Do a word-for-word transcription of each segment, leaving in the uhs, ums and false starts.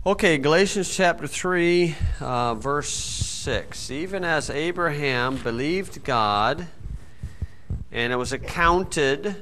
Okay, Galatians chapter three, uh, verse six. Even as Abraham believed God, and it was accounted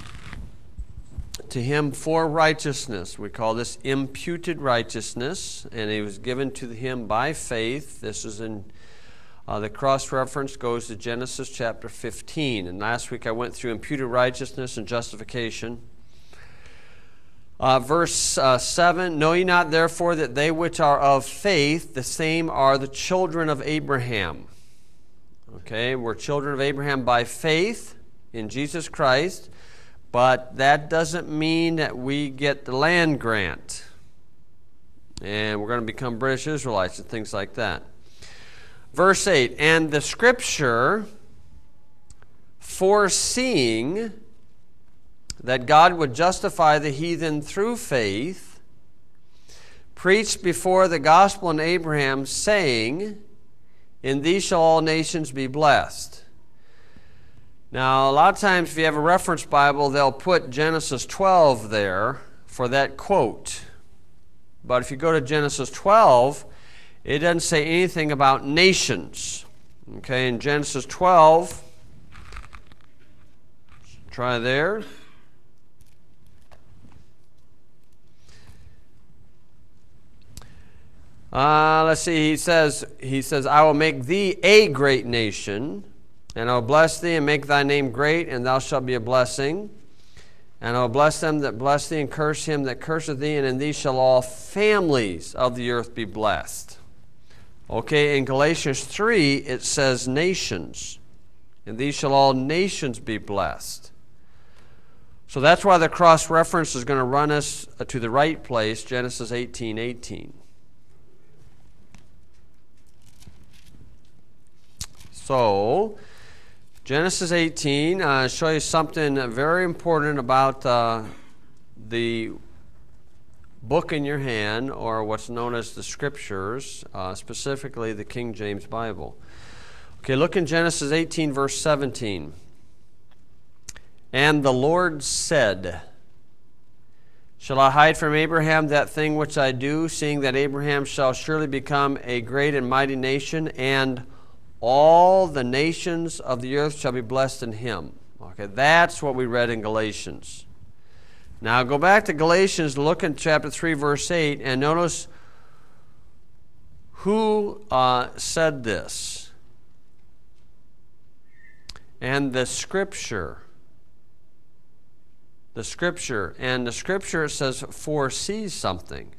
to him for righteousness. We call this imputed righteousness, and it was given to him by faith. This is in uh, the cross-reference goes to Genesis chapter fifteen. And last week I went through imputed righteousness and justification. Uh, verse uh, seven, know ye not therefore that they which are of faith, the same are the children of Abraham. Okay, we're children of Abraham by faith in Jesus Christ, but that doesn't mean that we get the land grant. And we're going to become British Israelites and things like that. Verse eight, and the scripture foreseeing that God would justify the heathen through faith, preached before the gospel in Abraham, saying, in thee shall all nations be blessed. Now, a lot of times if you have a reference Bible, they'll put Genesis twelve there for that quote. But if you go to Genesis twelve, it doesn't say anything about nations. Okay, in Genesis twelve, try there. Uh, let's see, he says, he says, I will make thee a great nation, and I will bless thee and make thy name great, and thou shalt be a blessing. And I will bless them that bless thee, and curse him that curseth thee, and in thee shall all families of the earth be blessed. Okay, in Galatians three, it says nations. In these shall all nations be blessed. So that's why the cross-reference is going to run us to the right place, Genesis eighteen eighteen. So, Genesis eighteen, uh, show you something very important about uh, the book in your hand, or what's known as the Scriptures, uh, specifically the King James Bible. Okay, look in Genesis eighteen, verse seventeen. And the Lord said, shall I hide from Abraham that thing which I do, seeing that Abraham shall surely become a great and mighty nation, and all the nations of the earth shall be blessed in him. Okay, that's what we read in Galatians. Now go back to Galatians, look in chapter three, verse eight, and notice who uh, said this. And the Scripture. The Scripture. And the Scripture, it says, foresees something.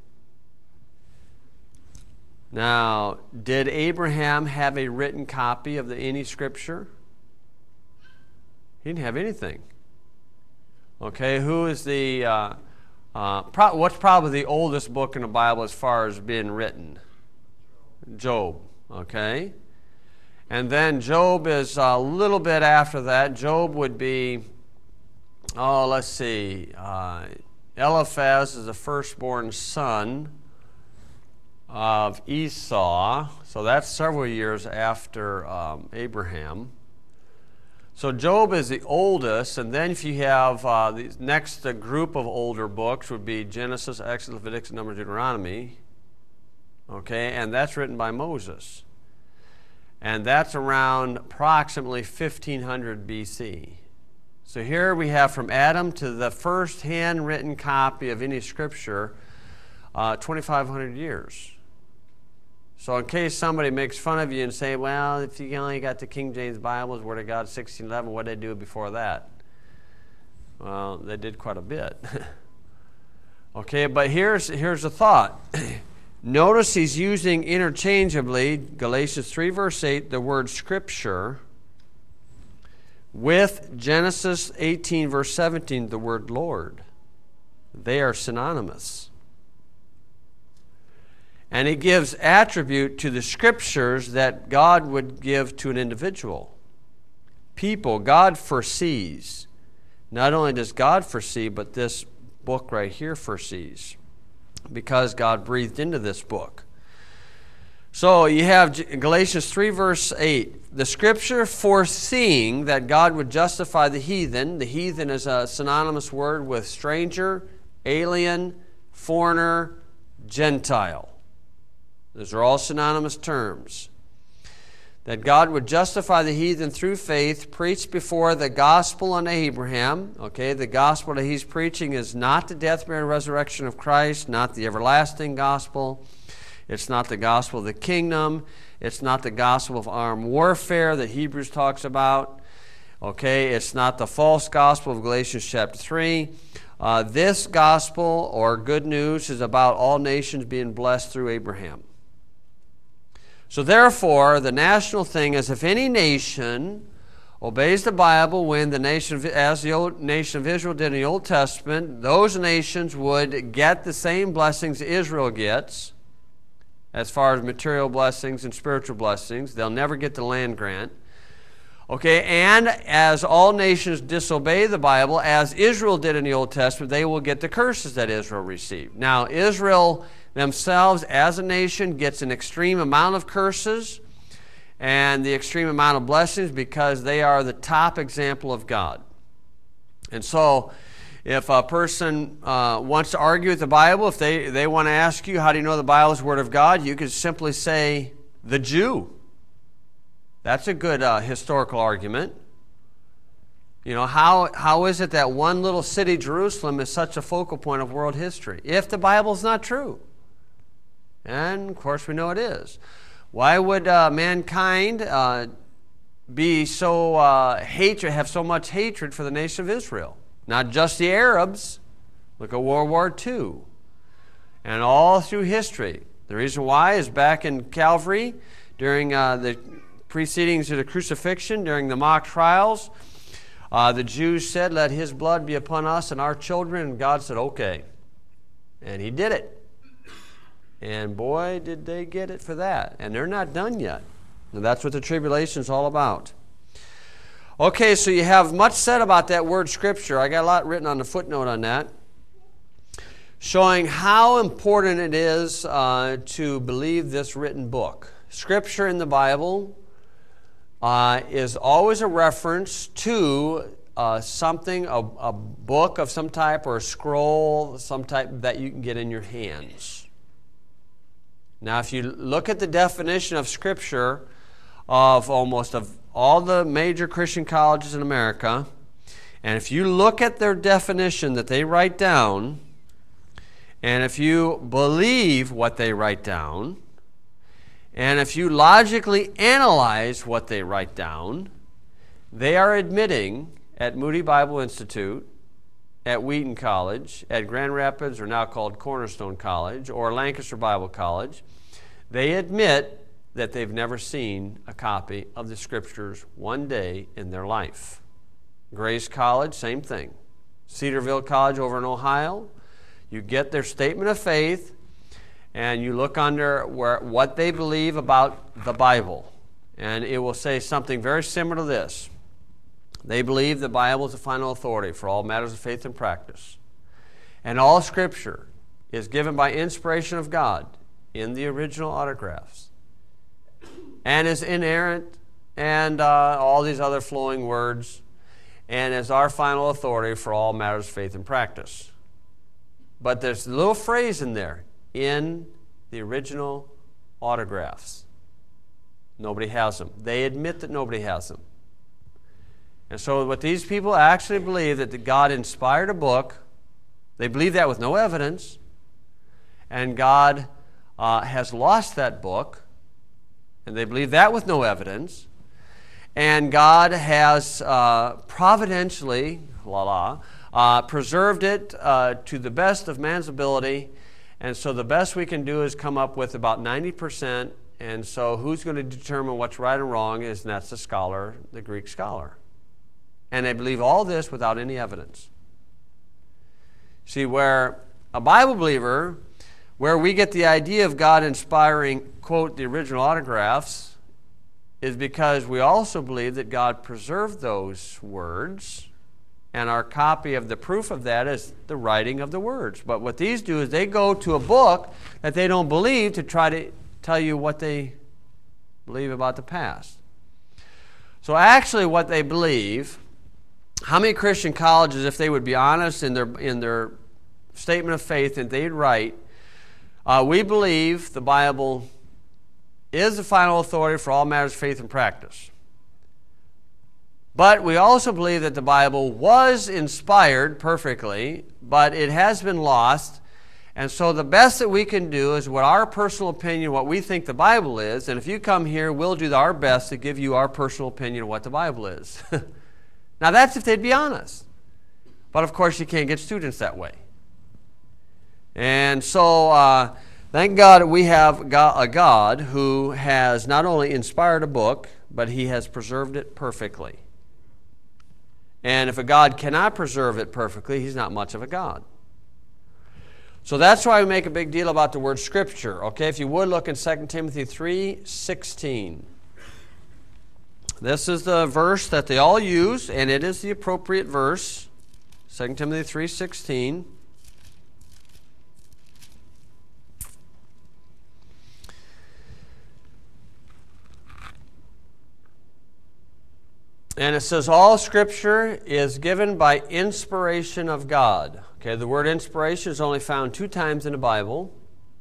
Now, did Abraham have a written copy of the, any Scripture? He didn't have anything. Okay, who is the, uh, uh, pro- what's probably the oldest book in the Bible as far as being written? Job, okay? And then Job is a little bit after that. Job would be, oh, let's see, uh, Eliphaz is the firstborn son of Esau, so that's several years after um, Abraham. So Job is the oldest, and then if you have uh, the next uh, group of older books would be Genesis, Exodus, Leviticus, Numbers, Deuteronomy, okay, and that's written by Moses. And that's around approximately fifteen hundred B C. So here we have from Adam to the first handwritten copy of any scripture, uh, twenty-five hundred years. So in case somebody makes fun of you and say, well, if you only got the King James Bible's Word of God sixteen eleven, what did they do before that? Well, they did quite a bit. Okay, but here's, here's the thought. Notice he's using interchangeably, Galatians three, verse eight, the word Scripture, with Genesis eighteen, verse seventeen, the word Lord. They are synonymous. And he gives attribute to the Scriptures that God would give to an individual. People, God foresees. Not only does God foresee, but this book right here foresees, because God breathed into this book. So you have Galatians three, verse eight. The Scripture foreseeing that God would justify the heathen. The heathen is a synonymous word with stranger, alien, foreigner, Gentile. Those are all synonymous terms. That God would justify the heathen through faith, preached before the gospel unto Abraham. Okay, the gospel that he's preaching is not the death, burial, and resurrection of Christ, not the everlasting gospel. It's not the gospel of the kingdom. It's not the gospel of armed warfare that Hebrews talks about. Okay, it's not the false gospel of Galatians chapter three. Uh, this gospel, or good news, is about all nations being blessed through Abraham. So therefore, the national thing is if any nation obeys the Bible when the nation, of, as the old nation of Israel did in the Old Testament, those nations would get the same blessings Israel gets as far as material blessings and spiritual blessings. They'll never get the land grant. Okay, and as all nations disobey the Bible, as Israel did in the Old Testament, they will get the curses that Israel received. Now, Israel themselves as a nation gets an extreme amount of curses and the extreme amount of blessings because they are the top example of God. And so if a person uh, wants to argue with the Bible, if they, they want to ask you, how do you know the Bible is the Word of God? You could simply say, the Jew. That's a good uh, historical argument. You know, how, how is it that one little city, Jerusalem, is such a focal point of world history if the Bible is not true? And, of course, we know it is. Why would uh, mankind uh, be so uh, hatred, have so much hatred for the nation of Israel? Not just the Arabs. Look at World War Two. And all through history. The reason why is back in Calvary, during uh, the proceedings to the crucifixion, during the mock trials, uh, the Jews said, let his blood be upon us and our children. And God said, okay. And he did it. And boy, did they get it for that. And they're not done yet. And that's what the tribulation is all about. Okay, so you have much said about that word Scripture. I got a lot written on the footnote on that, showing how important it is uh, to believe this written book. Scripture in the Bible uh, is always a reference to uh, something, a, a book of some type or a scroll, some type that you can get in your hands. Now, if you look at the definition of Scripture of almost of all the major Christian colleges in America, and if you look at their definition that they write down, and if you believe what they write down, and if you logically analyze what they write down, they are admitting at Moody Bible Institute, at Wheaton College, at Grand Rapids, or now called Cornerstone College, or Lancaster Bible College, they admit that they've never seen a copy of the Scriptures one day in their life. Grace College, same thing. Cedarville College over in Ohio, you get their statement of faith, and you look under where, what they believe about the Bible, and it will say something very similar to this. They believe the Bible is the final authority for all matters of faith and practice. And all Scripture is given by inspiration of God in the original autographs and is inerrant and uh, all these other flowing words and is our final authority for all matters of faith and practice. But there's a little phrase in there, in the original autographs. Nobody has them. They admit that nobody has them. And so what these people actually believe, that God inspired a book, they believe that with no evidence, and God uh, has lost that book, and they believe that with no evidence, and God has uh, providentially, la la, uh, preserved it uh, to the best of man's ability, and so the best we can do is come up with about ninety percent, and so who's going to determine what's right and wrong is, and that's the scholar, the Greek scholar. And they believe all this without any evidence. See, where a Bible believer, where we get the idea of God inspiring, quote, the original autographs, is because we also believe that God preserved those words, and our copy of the proof of that is the writing of the words. But what these do is they go to a book that they don't believe to try to tell you what they believe about the past. So actually what they believe, how many Christian colleges, if they would be honest in their in their statement of faith, and they'd write, Uh, we believe the Bible is the final authority for all matters of faith and practice. But we also believe that the Bible was inspired perfectly, but it has been lost. And so the best that we can do is what our personal opinion, what we think the Bible is. And if you come here, we'll do our best to give you our personal opinion of what the Bible is. Now that's if they'd be honest. But of course you can't get students that way. And so uh, thank God we have a God who has not only inspired a book, but he has preserved it perfectly. And if a God cannot preserve it perfectly, he's not much of a God. So that's why we make a big deal about the word Scripture. Okay, if you would look in Second Timothy three sixteen. This is the verse that they all use, and it is the appropriate verse. Second Timothy three sixteen. And it says, all Scripture is given by inspiration of God. Okay, the word inspiration is only found two times in the Bible.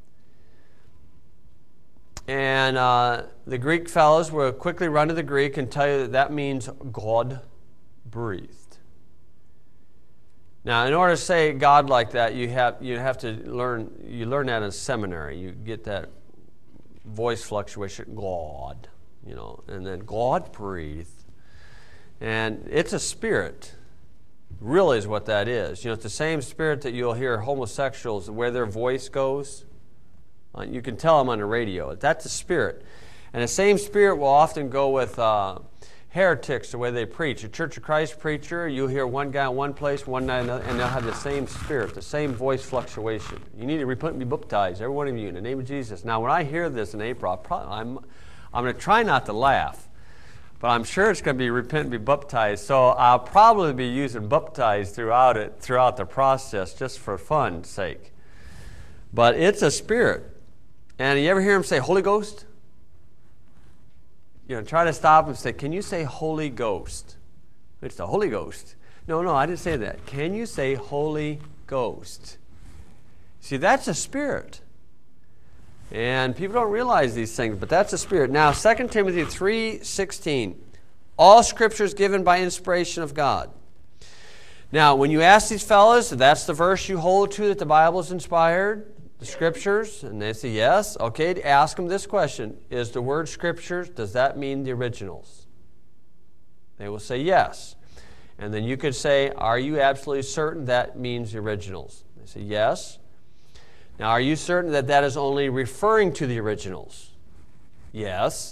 And uh, the Greek fellows will quickly run to the Greek and tell you that that means God breathed. Now, in order to say God like that, you have you have to learn you learn that in seminary. You get that voice fluctuation, God, you know, and then God breathed. And it's a spirit, really is what that is. You know, it's the same spirit that you'll hear homosexuals, where their voice goes. Uh, you can tell them on the radio. That's a spirit. And the same spirit will often go with uh, heretics, the way they preach. A Church of Christ preacher, you'll hear one guy in one place, one night another, and they'll have the same spirit, the same voice fluctuation. You need to repent and be baptized, every one of you, in the name of Jesus. Now, when I hear this in April, I'll probably, I'm, I'm going to try not to laugh. But I'm sure it's going to be repent and be baptized. So I'll probably be using baptized throughout it, throughout the process, just for fun's sake. But it's a spirit. And you ever hear him say Holy Ghost? You know, try to stop him and say, can you say Holy Ghost? It's the Holy Ghost. No, no, I didn't say that. Can you say Holy Ghost? See, that's a spirit. And people don't realize these things, but that's a spirit. Now, Second Timothy three sixteen. All Scripture is given by inspiration of God. Now, when you ask these fellows, that's the verse you hold to, that the Bible is inspired, the Scriptures, and they say yes. Okay, ask them this question. Is the word Scriptures, does that mean the originals? They will say yes. And then you could say, are you absolutely certain that means the originals? They say yes. Now, are you certain that that is only referring to the originals? Yes.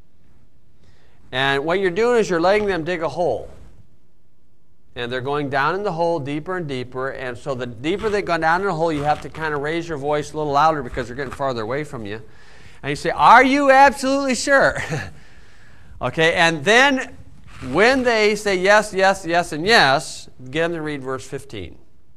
And what you're doing is you're letting them dig a hole. And they're going down in the hole deeper and deeper. And so the deeper they go down in the hole, you have to kind of raise your voice a little louder because they're getting farther away from you. And you say, are you absolutely sure? Okay, and then when they say yes, yes, yes, and yes, get them to read verse fifteen.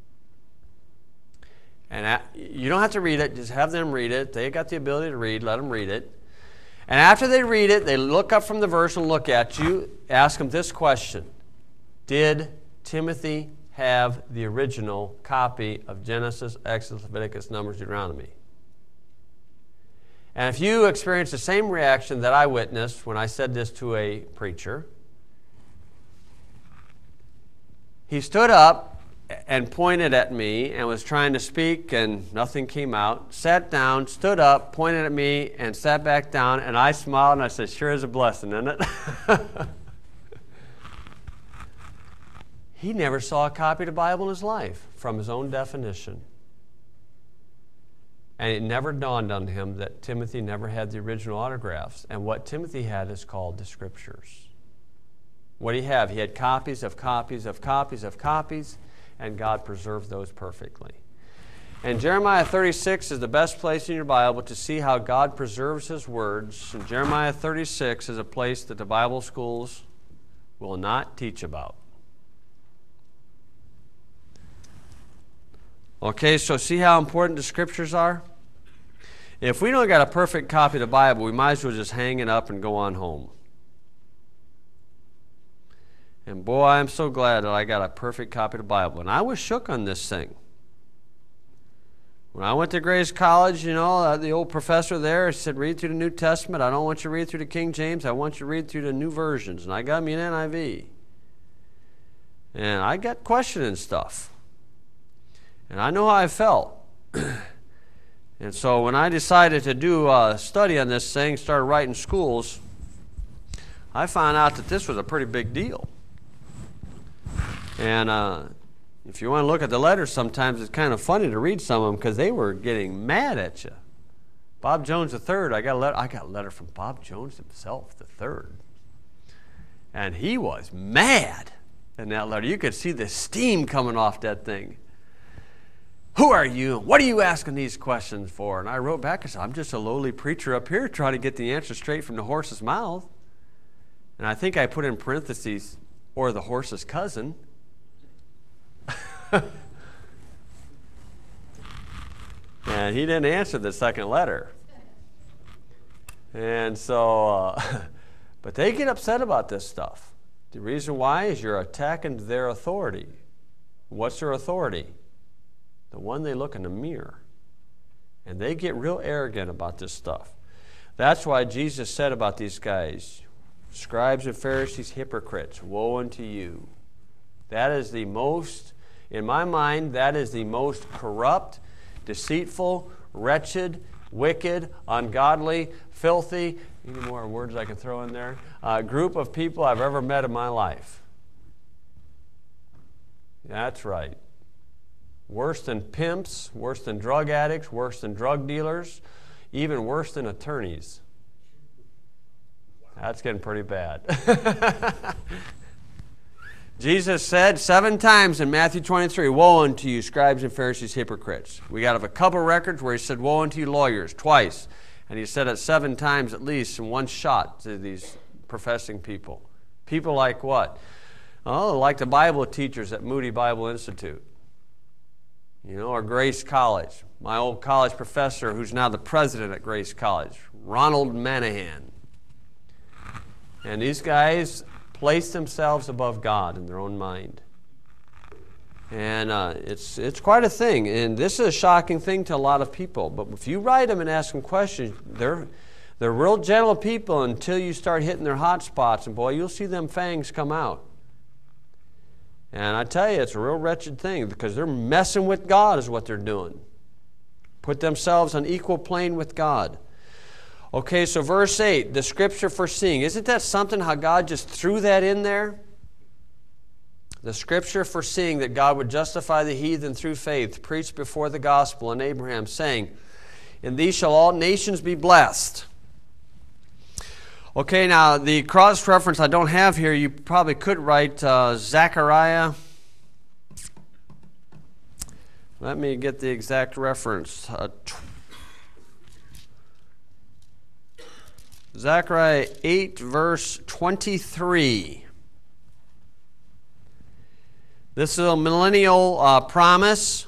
And you don't have to read it. Just have them read it. They got the ability to read. Let them read it. And after they read it, they look up from the verse and look at you. Ask them this question. Did Timothy have the original copy of Genesis, Exodus, Leviticus, Numbers, Deuteronomy? And if you experience the same reaction that I witnessed when I said this to a preacher, he stood up and pointed at me and was trying to speak and nothing came out, sat down, stood up, pointed at me and sat back down, and I smiled and I said, sure is a blessing, isn't it? He never saw a copy of the Bible in his life from his own definition. And it never dawned on him that Timothy never had the original autographs. And what Timothy had is called the Scriptures. What did he have? He had copies of copies of copies of copies, and God preserved those perfectly. And Jeremiah thirty-six is the best place in your Bible to see how God preserves His words. And Jeremiah thirty-six is a place that the Bible schools will not teach about. Okay, so see how important the Scriptures are? If we don't got a perfect copy of the Bible, we might as well just hang it up and go on home. And boy, I'm so glad that I got a perfect copy of the Bible. And I was shook on this thing. When I went to Grace College, you know, uh, the old professor there said, read through the New Testament. I don't want you to read through the King James. I want you to read through the new versions. And I got me an N I V. And I got questioning stuff. And I know how I felt. And so when I decided to do a study on this thing, started writing schools, I found out that this was a pretty big deal. And uh, if you want to look at the letters, sometimes it's kind of funny to read some of them because they were getting mad at you. Bob Jones the third, I got a letter, I got a letter from Bob Jones himself the third. And he was mad in that letter. You could see the steam coming off that thing. Who are you? What are you asking these questions for? And I wrote back and said, I'm just a lowly preacher up here trying to get the answer straight from the horse's mouth. And I think I put in parentheses, or the horse's cousin. And he didn't answer the second letter. And so, uh, but they get upset about this stuff. The reason why is you're attacking their authority. What's their authority? The one they look in the mirror. And they get real arrogant about this stuff. That's why Jesus said about these guys, scribes and Pharisees, hypocrites, woe unto you. That is the most, in my mind, that is the most corrupt, deceitful, wretched, wicked, ungodly, filthy, any more words I can throw in there, uh, group of people I've ever met in my life. That's right. Worse than pimps, worse than drug addicts, worse than drug dealers, even worse than attorneys. That's getting pretty bad. Jesus said seven times in Matthew twenty-three, woe unto you, scribes and Pharisees, hypocrites. We got a couple records where he said, woe unto you, lawyers, twice. And he said it seven times at least in one shot to these professing people. People like what? Oh, like the Bible teachers at Moody Bible Institute. You know, or Grace College. My old college professor, who's now the president at Grace College, Ronald Manahan. And these guys place themselves above God in their own mind. And uh, it's it's quite a thing. And this is a shocking thing to a lot of people. But if you write them and ask them questions, they're, they're real gentle people until you start hitting their hot spots. And boy, you'll see them fangs come out. And I tell you, it's a real wretched thing because they're messing with God is what they're doing. Put themselves on equal plane with God. Okay, so verse eight, the scripture foreseeing. Isn't that something how God just threw that in there? The scripture foreseeing that God would justify the heathen through faith, preached before the gospel in Abraham, saying, in these shall all nations be blessed. Okay, now the cross-reference I don't have here, you probably could write uh, Zechariah. Let me get the exact reference. Uh, tw- Zechariah eight, verse twenty-three. This is a millennial uh, promise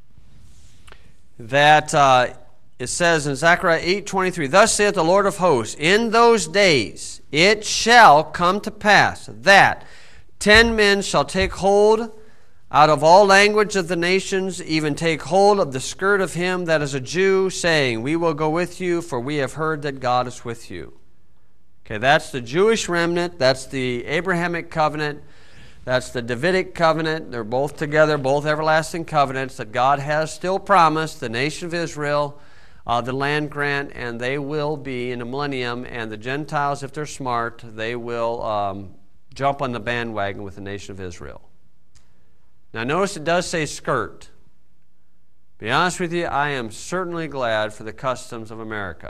that uh, it says in Zechariah eight twenty-three, thus saith the Lord of hosts, in those days it shall come to pass that ten men shall take hold out of all language of the nations, even take hold of the skirt of him that is a Jew, saying, we will go with you, for we have heard that God is with you. Okay, that's the Jewish remnant. That's the Abrahamic covenant. That's the Davidic covenant. They're both together, both everlasting covenants that God has still promised the nation of Israel, uh, the land grant, and they will be in the millennium. And the Gentiles, if they're smart, they will um, jump on the bandwagon with the nation of Israel. Now notice it does say skirt. Be honest with you, I am certainly glad for the customs of America.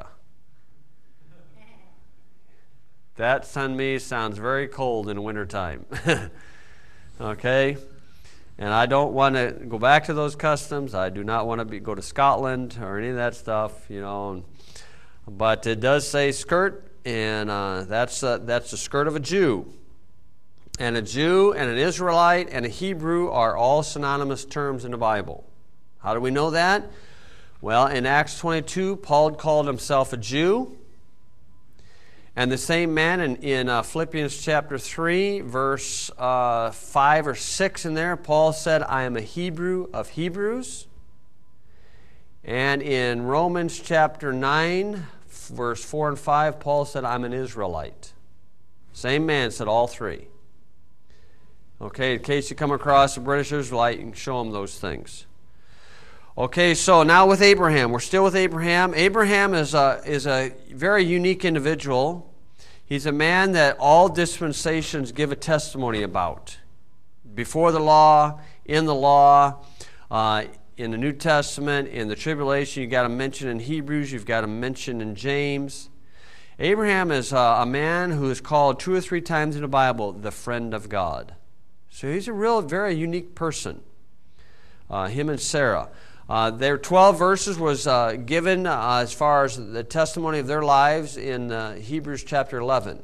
That to me sounds very cold in wintertime. Okay? And I don't want to go back to those customs. I do not want to be, go to Scotland or any of that stuff, you know. But it does say skirt, and uh, that's, uh, that's the skirt of a Jew. And a Jew and an Israelite and a Hebrew are all synonymous terms in the Bible. How do we know that? Well, in Acts twenty-two, Paul called himself a Jew. And the same man in, in uh, Philippians chapter three, verse uh, five or six in there, Paul said, I am a Hebrew of Hebrews. And in Romans chapter nine, verse four and five, Paul said, I'm an Israelite. Same man said all three. Okay, in case you come across a British Israelite, you can show them those things. Okay, so now with Abraham. We're still with Abraham. Abraham is a, is a very unique individual. He's a man that all dispensations give a testimony about. Before the law, in the law, uh, in the New Testament, in the tribulation, you've got to mention in Hebrews, you've got to mention in James. Abraham is a, a man who is called two or three times in the Bible the friend of God. So he's a real, very unique person. Uh, him and Sarah. Uh, their twelve verses was uh, given uh, as far as the testimony of their lives in uh, Hebrews chapter eleven.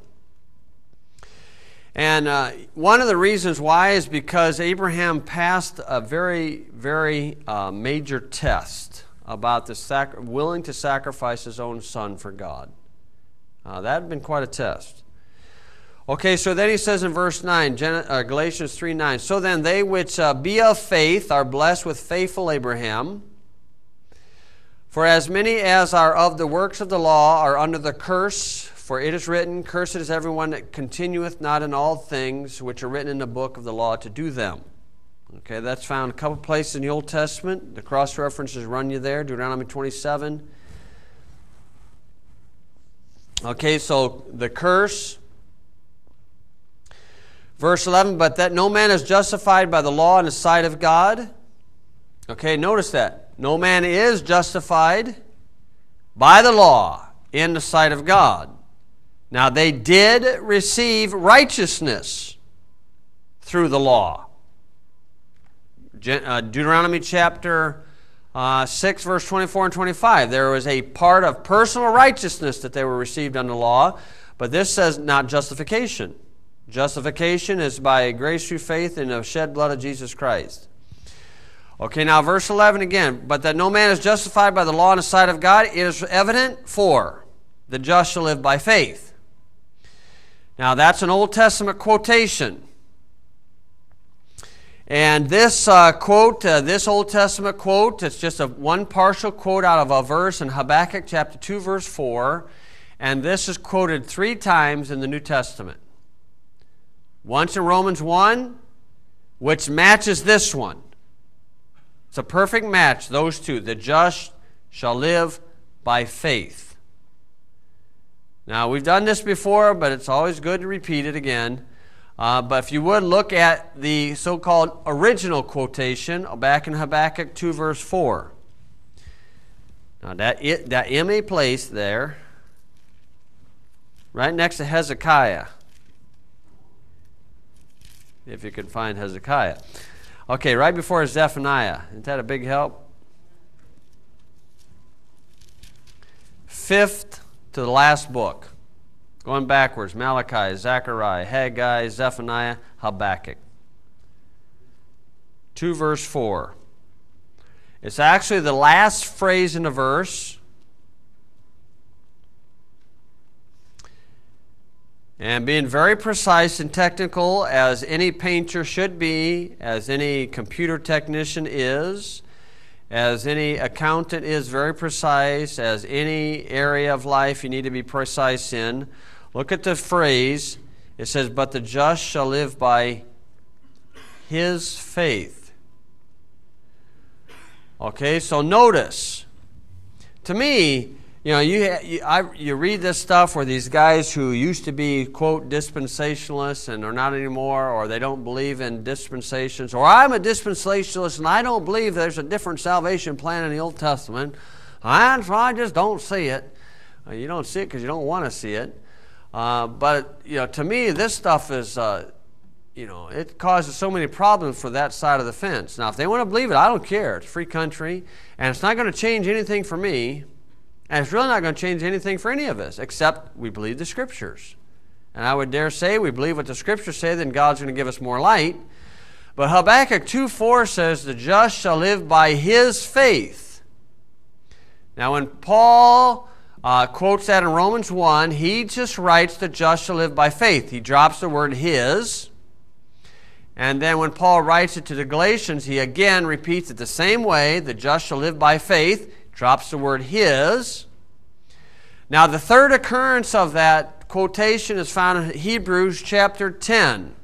And uh, one of the reasons why is because Abraham passed a very, very uh, major test about the sac- willing to sacrifice his own son for God. Uh, that had been quite a test. Okay, so then he says in verse nine, Gen- uh, Galatians three nine, so then they which uh, be of faith are blessed with faithful Abraham. For as many as are of the works of the law are under the curse, for it is written, cursed is everyone that continueth not in all things which are written in the book of the law to do them. Okay, that's found a couple places in the Old Testament. The cross references run you there, Deuteronomy twenty-seven. Okay, so the curse. Verse eleven, but that no man is justified by the law in the sight of God. Okay, notice that. No man is justified by the law in the sight of God. Now, they did receive righteousness through the law. Deuteronomy chapter uh, six, verse twenty-four and twenty-five. There was a part of personal righteousness that they were received under law, but this says not justification. Justification is by grace through faith in the shed blood of Jesus Christ. Okay, now verse eleven again. But that no man is justified by the law in the sight of God, it is evident for the just shall live by faith. Now that's an Old Testament quotation. And this uh, quote, uh, this Old Testament quote, it's just a one partial quote out of a verse in Habakkuk chapter two, verse four. And this is quoted three times in the New Testament. Once in Romans one, which matches this one. It's a perfect match, those two. The just shall live by faith. Now, we've done this before, but it's always good to repeat it again. Uh, but if you would look at the so-called original quotation back in Habakkuk two, verse four. Now, that, it, that M A place there, right next to Hezekiah. If you can find Hezekiah. Okay, right before Zephaniah. Isn't that a big help? Fifth to the last book. Going backwards, Malachi, Zechariah, Haggai, Zephaniah, Habakkuk. two verse four. It's actually the last phrase in the verse. And being very precise and technical, as any painter should be, as any computer technician is, as any accountant is very precise, as any area of life you need to be precise in. Look at the phrase. It says, but the just shall live by his faith. Okay, so notice. To me, you know, you, you, I, you read this stuff where these guys who used to be, quote, dispensationalists and are not anymore, or they don't believe in dispensations, or I'm a dispensationalist and I don't believe there's a different salvation plan in the Old Testament. I, I just don't see it. Uh, you don't see it because you don't want to see it. Uh, but, you know, to me, this stuff is, uh, you know, it causes so many problems for that side of the fence. Now, if they want to believe it, I don't care. It's a free country, and it's not going to change anything for me. And it's really not going to change anything for any of us, except we believe the Scriptures. And I would dare say we believe what the Scriptures say, then God's going to give us more light. But Habakkuk two four says, the just shall live by his faith. Now when Paul uh, quotes that in Romans one, he just writes the just shall live by faith. He drops the word his. And then when Paul writes it to the Galatians, he again repeats it the same way, the just shall live by faith. Drops the word his. Now the third occurrence of that quotation is found in Hebrews chapter ten.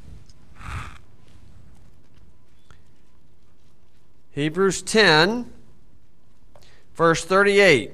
Hebrews ten, verse thirty-eight.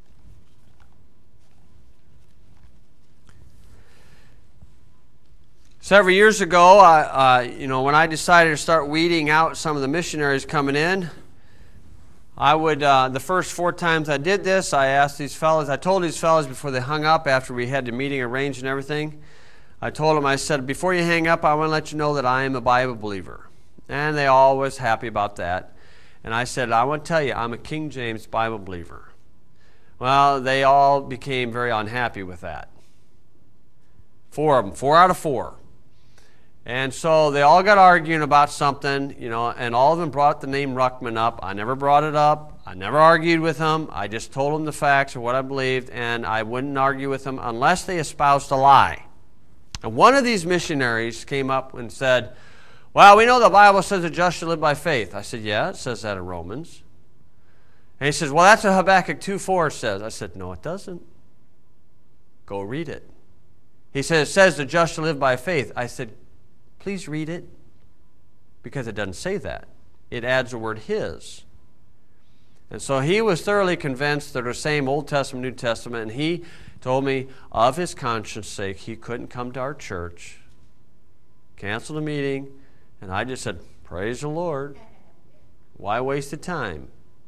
Several years ago, I, uh, you know, when I decided to start weeding out some of the missionaries coming in, I would, uh, the first four times I did this, I asked these fellows, I told these fellows before they hung up, after we had the meeting arranged and everything, I told them, I said, before you hang up, I want to let you know that I am a Bible believer. And they all was happy about that. And I said, I want to tell you, I'm a King James Bible believer. Well, they all became very unhappy with that. Four of them, four out of four. And so they all got arguing about something, you know, and all of them brought the name Ruckman up. I never brought it up. I never argued with them. I just told them the facts of what I believed, and I wouldn't argue with them unless they espoused a lie. And one of these missionaries came up and said, well, we know the Bible says the just shall live by faith. I said, yeah, it says that in Romans. And he says, well, that's what Habakkuk two four says. I said, no, it doesn't. Go read it. He said, it says the just shall live by faith. I said, please read it, because it doesn't say that. It adds the word his. And so he was thoroughly convinced that the same Old Testament, New Testament, and he told me of his conscience sake he couldn't come to our church, canceled the meeting, and I just said, praise the Lord. Why waste the time?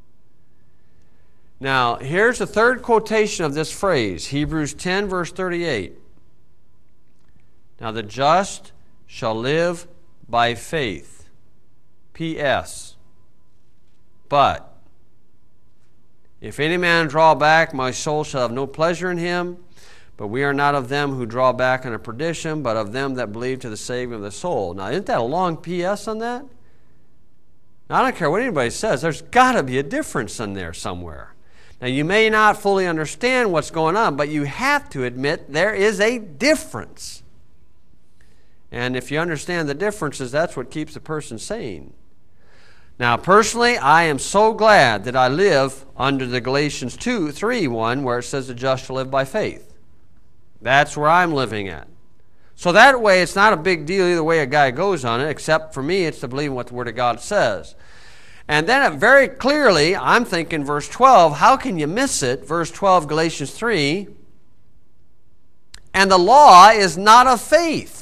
Now, here's the third quotation of this phrase, Hebrews ten, verse thirty-eight. Now, the just shall live by faith. P S. But if any man draw back, my soul shall have no pleasure in him. But we are not of them who draw back unto perdition, but of them that believe to the saving of the soul. Now, isn't that a long P S on that? Now, I don't care what anybody says. There's got to be a difference in there somewhere. Now, you may not fully understand what's going on, but you have to admit there is a difference. And if you understand the differences, that's what keeps a person sane. Now, personally, I am so glad that I live under the Galatians two, three, one, where it says the just shall live by faith. That's where I'm living at. So that way, it's not a big deal either way a guy goes on it, except for me, it's to believe what the Word of God says. And then it very clearly, I'm thinking verse twelve, how can you miss it? Verse twelve, Galatians three, and the law is not of faith.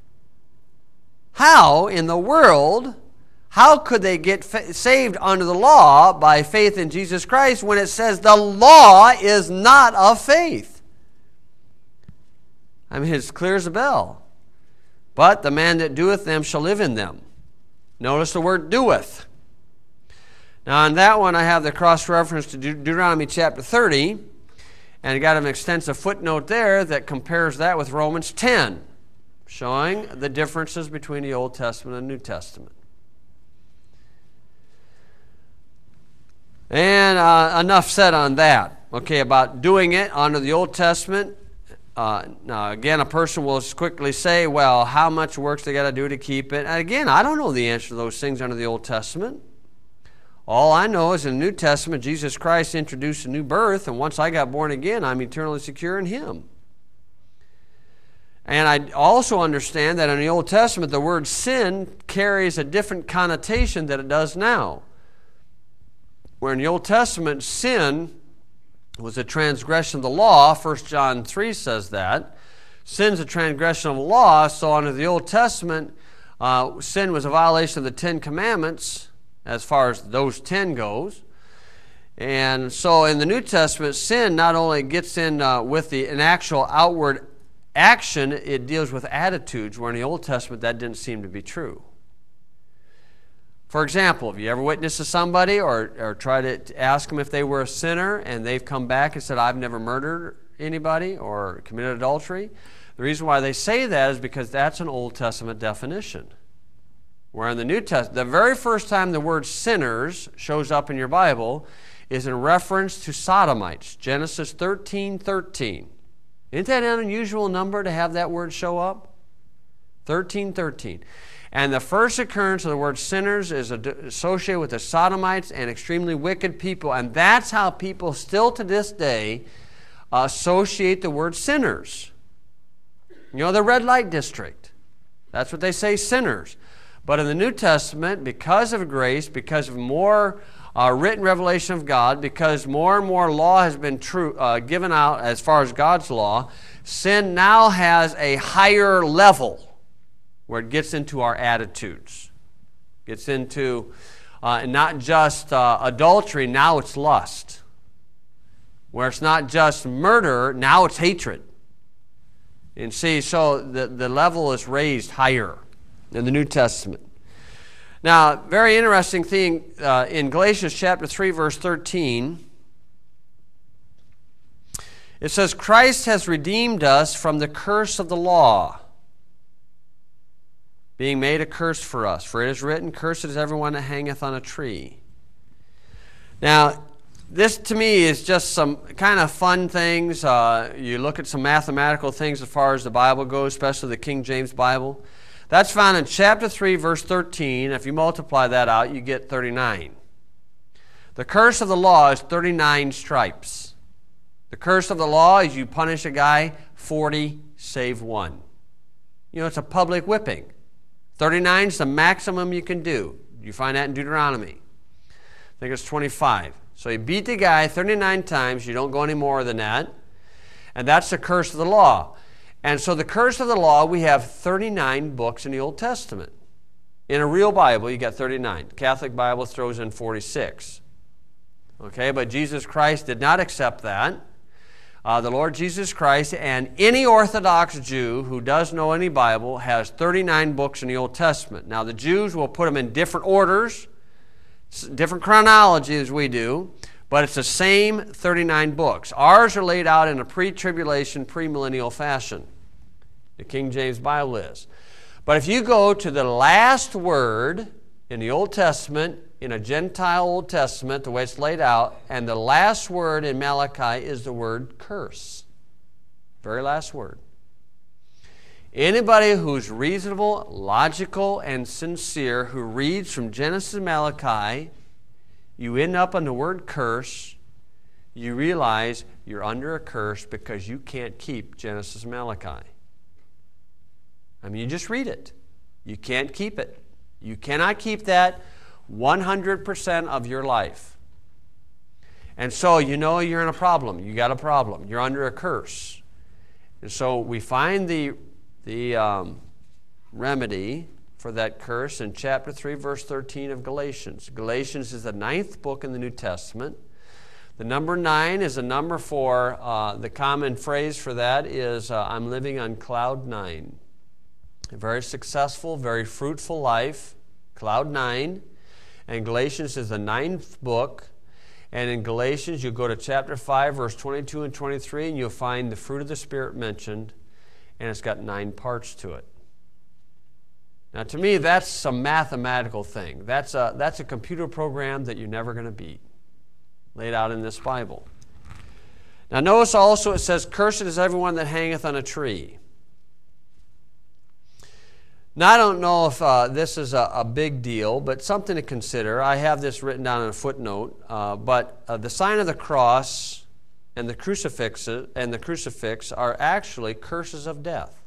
How in the world, how could they get fa- saved under the law by faith in Jesus Christ when it says the law is not of faith? I mean, it's clear as a bell. But the man that doeth them shall live in them. Notice the word doeth. Now, on that one, I have the cross-reference to Deut- Deuteronomy chapter thirty, and I got an extensive footnote there that compares that with Romans ten. Showing the differences between the Old Testament and New Testament. And uh, enough said on that. Okay, about doing it under the Old Testament. Uh, now, again, a person will quickly say, well, how much works they got to do to keep it? And again, I don't know the answer to those things under the Old Testament. All I know is in the New Testament, Jesus Christ introduced a new birth, and once I got born again, I'm eternally secure in Him. And I also understand that in the Old Testament, the word sin carries a different connotation than it does now. Where in the Old Testament, sin was a transgression of the law. First John three says that. Sin's a transgression of the law, so under the Old Testament, uh, sin was a violation of the Ten Commandments as far as those ten goes. And so in the New Testament, sin not only gets in uh, with the, an actual outward action, it deals with attitudes, where in the Old Testament that didn't seem to be true. For example, have you ever witnessed to somebody or, or tried to ask them if they were a sinner and they've come back and said, I've never murdered anybody or committed adultery? The reason why they say that is because that's an Old Testament definition. Where in the New Testament, the very first time the word sinners shows up in your Bible is in reference to sodomites, Genesis thirteen thirteen. Isn't that an unusual number to have that word show up? thirteen thirteen. And the first occurrence of the word sinners is associated with the Sodomites and extremely wicked people. And that's how people still to this day associate the word sinners. You know, the red light district. That's what they say, sinners. But in the New Testament, because of grace, because of more uh, written revelation of God, because more and more law has been true, uh, given out as far as God's law, sin now has a higher level where it gets into our attitudes. Gets into uh, not just uh, adultery, now it's lust. Where it's not just murder, now it's hatred. And see, so the, the level is raised higher in the New Testament. Now, very interesting thing uh, in Galatians chapter three, verse thirteen, it says, Christ has redeemed us from the curse of the law, being made a curse for us. For it is written, cursed is everyone that hangeth on a tree. Now, this to me is just some kind of fun things. Uh, you look at some mathematical things as far as the Bible goes, especially the King James Bible. That's found in chapter three, verse thirteen. If you multiply that out, you get thirty-nine. The curse of the law is thirty-nine stripes. The curse of the law is you punish a guy, forty, save one. You know, it's a public whipping. thirty-nine is the maximum you can do. You find that in Deuteronomy. I think it's twenty-five. So you beat the guy thirty-nine times. You don't go any more than that. And that's the curse of the law. And so the curse of the law, we have thirty-nine books in the Old Testament. In a real Bible, you got thirty-nine. Catholic Bible throws in forty-six. Okay, but Jesus Christ did not accept that. Uh, the Lord Jesus Christ and any Orthodox Jew who does know any Bible has thirty-nine books in the Old Testament. Now the Jews will put them in different orders, different chronology as we do, but it's the same thirty-nine books. Ours are laid out in a pre-tribulation, premillennial fashion. The King James Bible is. But if you go to the last word in the Old Testament, in a Gentile Old Testament, the way it's laid out, and the last word in Malachi is the word curse. Very last word. Anybody who's reasonable, logical, and sincere who reads from Genesis to Malachi, you end up on the word curse, you realize you're under a curse because you can't keep Genesis and Malachi. I mean, you just read it. You can't keep it. You cannot keep that one hundred percent of your life. And so you know you're in a problem. You got a problem. You're under a curse. And so we find the, the um, remedy for that curse in chapter three, verse thirteen of Galatians. Galatians is the ninth book in the New Testament. The number nine is a number for, uh, the common phrase for that is, uh, I'm living on cloud nine. A very successful, very fruitful life, cloud nine. And Galatians is the ninth book. And in Galatians, you go to chapter five, verse twenty-two and twenty-three, and you'll find the fruit of the Spirit mentioned, and it's got nine parts to it. Now, to me, that's a mathematical thing. That's a, that's a computer program that you're never going to beat, laid out in this Bible. Now, notice also it says, cursed is everyone that hangeth on a tree. Now, I don't know if uh, this is a, a big deal, but something to consider. I have this written down in a footnote. Uh, but uh, the sign of the cross and the crucifix and the crucifix are actually curses of death.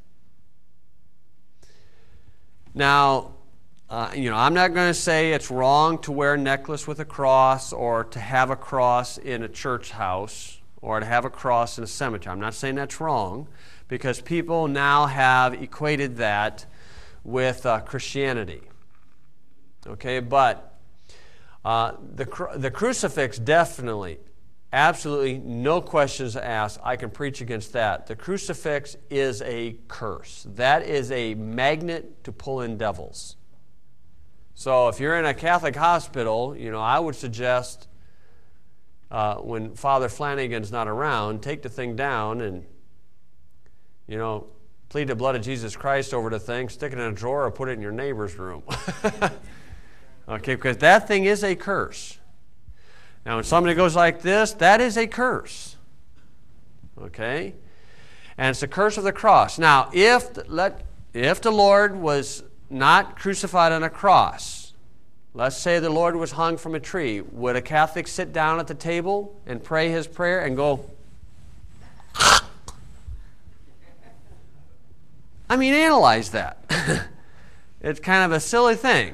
Now, uh, you know, I'm not going to say it's wrong to wear a necklace with a cross or to have a cross in a church house or to have a cross in a cemetery. I'm not saying that's wrong, because people now have equated that with uh, Christianity. Okay, but uh, the, cru- the crucifix definitely, absolutely no questions asked. I can preach against that. The crucifix is a curse. That is a magnet to pull in devils. So if you're in a Catholic hospital, you know, I would suggest uh, when Father Flanagan's not around, take the thing down and, you know, plead the blood of Jesus Christ over the thing, stick it in a drawer, or put it in your neighbor's room. Okay, because that thing is a curse. Now, when somebody goes like this, that is a curse. Okay? And it's the curse of the cross. Now, if let if the Lord was not crucified on a cross, let's say the Lord was hung from a tree, would a Catholic sit down at the table and pray his prayer and go, I mean, analyze that. It's kind of a silly thing.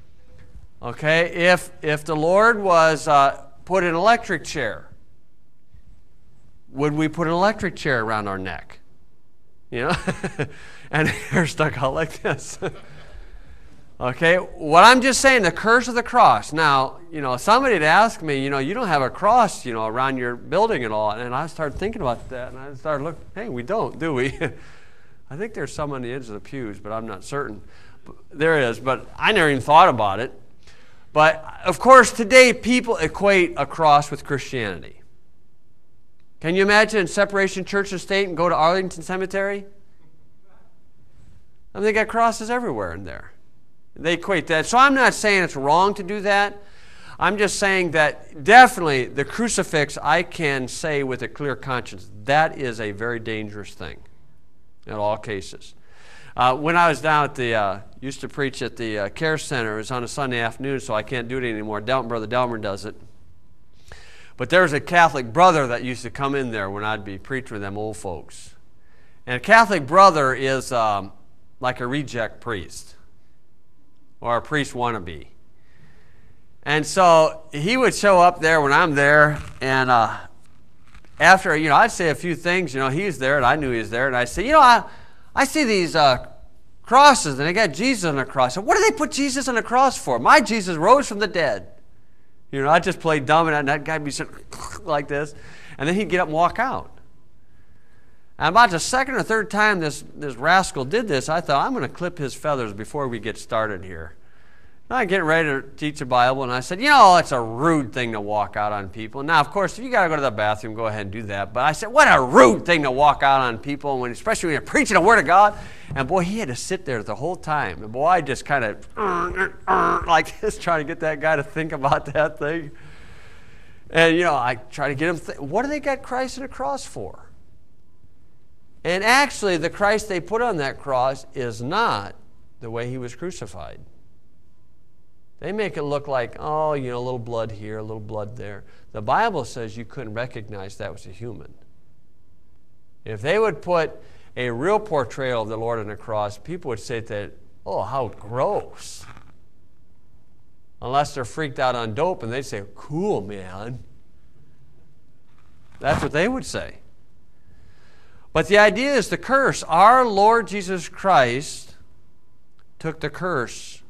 Okay, if if the Lord was uh, put in an electric chair, would we put an electric chair around our neck? You know, and hair stuck out like this. Okay, what I'm just saying, the curse of the cross. Now, you know, somebody had asked me, you know, you don't have a cross, you know, around your building and all, and I started thinking about that, and I started looking, hey, we don't, do we? I think there's some on the edge of the pews, but I'm not certain. There is, but I never even thought about it. But, of course, today people equate a cross with Christianity. Can you imagine separation church and state and go to Arlington Cemetery? I mean, they got crosses everywhere in there. They equate that. So I'm not saying it's wrong to do that. I'm just saying that definitely the crucifix, I can say with a clear conscience, that is a very dangerous thing in all cases. Uh, when I was down at the, uh, used to preach at the uh, care center, it was on a Sunday afternoon, so I can't do it anymore. Del- Brother Delmer does it. But there was a Catholic brother that used to come in there when I'd be preaching with them old folks. And a Catholic brother is um, like a reject priest, or a priest wannabe. And so he would show up there when I'm there, and uh, after, you know, I'd say a few things, you know, he was there, and I knew he was there, and I'd say, you know, I, I see these uh, crosses, and they got Jesus on the cross. So what do they put Jesus on the cross for? My Jesus rose from the dead. You know, I just played dumb, and that guy would be sitting like this, and then he'd get up and walk out. And about the second or third time this, this rascal did this, I thought, I'm going to clip his feathers before we get started here. And I'm getting ready to teach the Bible, and I said, you know, it's a rude thing to walk out on people. Now, of course, if you got to go to the bathroom, go ahead and do that. But I said, what a rude thing to walk out on people, when, especially when you're preaching the Word of God. And boy, he had to sit there the whole time. And boy, I just kind of uh, uh, like this, trying to get that guy to think about that thing. And, you know, I try to get him, th- what do they got Christ on the cross for? And actually, the Christ they put on that cross is not the way he was crucified. They make it look like, oh, you know, a little blood here, a little blood there. The Bible says you couldn't recognize that was a human. If they would put a real portrayal of the Lord on the cross, people would say that, oh, how gross. Unless they're freaked out on dope, and they'd say, cool, man. That's what they would say. But the idea is the curse. Our Lord Jesus Christ took the curse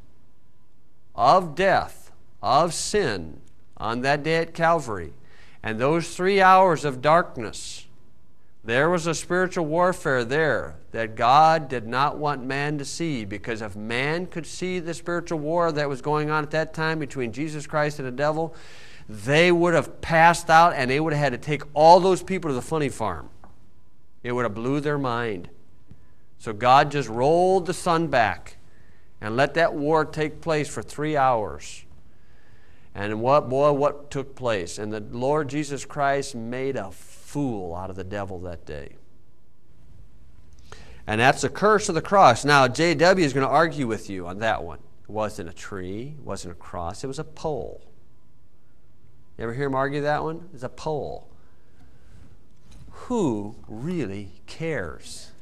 of death, of sin, on that day at Calvary. And those three hours of darkness, there was a spiritual warfare there that God did not want man to see, because if man could see the spiritual war that was going on at that time between Jesus Christ and the devil, they would have passed out, and they would have had to take all those people to the funny farm. It would have blew their mind. So God just rolled the sun back and let that war take place for three hours. And what, boy, what took place? And the Lord Jesus Christ made a fool out of the devil that day. And that's the curse of the cross. Now, J W is going to argue with you on that one. It wasn't a tree. It wasn't a cross. It was a pole. You ever hear him argue that one? It's a pole. Who really cares?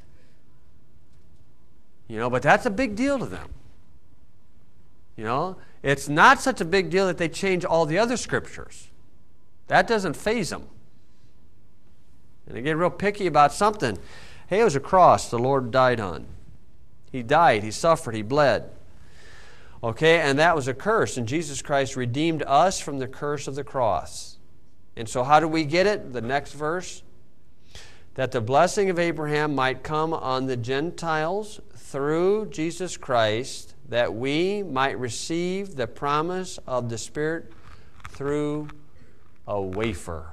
You know, but that's a big deal to them. You know, it's not such a big deal that they change all the other scriptures. That doesn't faze them. And they get real picky about something. Hey, it was a cross the Lord died on. He died, he suffered, he bled. Okay, and that was a curse, and Jesus Christ redeemed us from the curse of the cross. And so how do we get it? The next verse. That the blessing of Abraham might come on the Gentiles through Jesus Christ, that we might receive the promise of the Spirit through a wafer.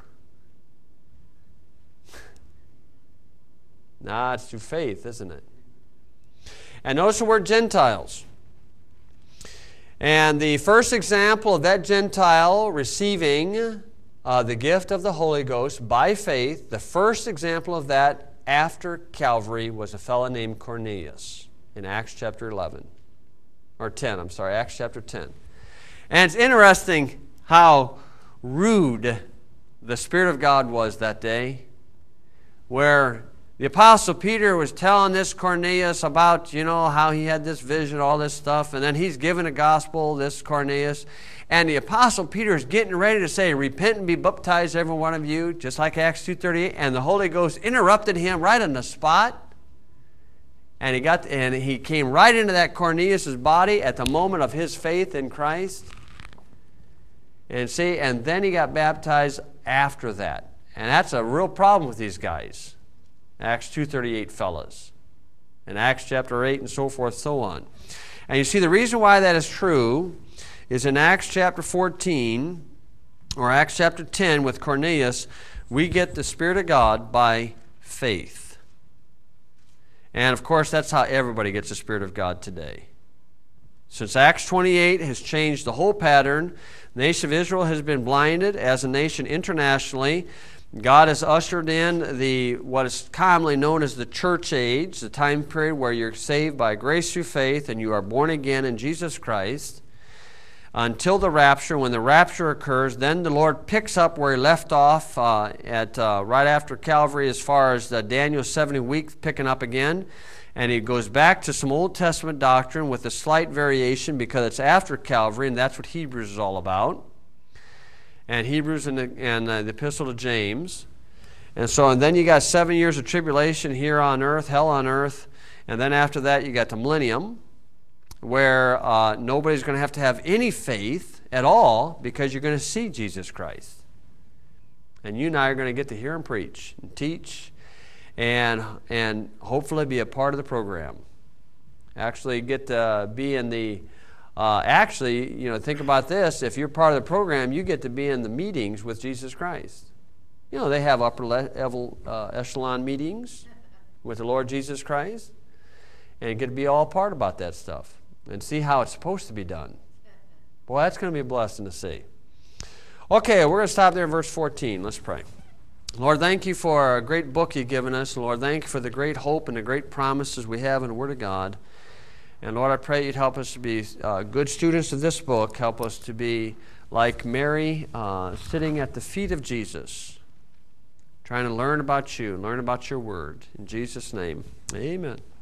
Nah, it's through faith, isn't it? And notice the word Gentiles. And the first example of that Gentile receiving uh, the gift of the Holy Ghost by faith, the first example of that after Calvary was a fellow named Cornelius in Acts chapter eleven. Or ten, I'm sorry, Acts chapter ten. And it's interesting how rude the Spirit of God was that day, where the Apostle Peter was telling this Cornelius about, you know, how he had this vision, all this stuff, and then he's giving a gospel, this Cornelius, and the Apostle Peter is getting ready to say, repent and be baptized, every one of you, just like Acts two thirty-eight, and the Holy Ghost interrupted him right on the spot, and he got and he came right into that Cornelius' body at the moment of his faith in Christ, and see, and then he got baptized after that, and that's a real problem with these guys. Acts two thirty-eight fellas, and Acts chapter eight, and so forth, so on. And you see, the reason why that is true is in Acts chapter fourteen, or Acts chapter ten with Cornelius, we get the Spirit of God by faith. And of course, that's how everybody gets the Spirit of God today. Since Acts twenty-eight has changed the whole pattern, the nation of Israel has been blinded as a nation internationally. God has ushered in the what is commonly known as the church age, the time period where you're saved by grace through faith and you are born again in Jesus Christ, until the rapture. When the rapture occurs, then the Lord picks up where he left off uh, at uh, right after Calvary, as far as the Daniel seventy weeks picking up again, and he goes back to some Old Testament doctrine with a slight variation because it's after Calvary, and that's what Hebrews is all about. And Hebrews and, the, and uh, the Epistle to James. And so, and then you got seven years of tribulation here on earth, hell on earth. And then after that, you got the millennium, where uh, nobody's going to have to have any faith at all because you're going to see Jesus Christ. And you and I are going to get to hear him preach and teach and, and hopefully be a part of the program. Actually get to be in the Uh, actually, you know, think about this. If you're part of the program, you get to be in the meetings with Jesus Christ. You know, they have upper level uh, echelon meetings with the Lord Jesus Christ. And you get to be all part about that stuff and see how it's supposed to be done. Boy, that's going to be a blessing to see. Okay, we're going to stop there in verse fourteen. Let's pray. Lord, thank you for a great book you've given us. Lord, thank you for the great hope and the great promises we have in the Word of God. And Lord, I pray you'd help us to be uh, good students of this book. Help us to be like Mary, uh, sitting at the feet of Jesus, trying to learn about you, learn about your word. In Jesus' name, amen.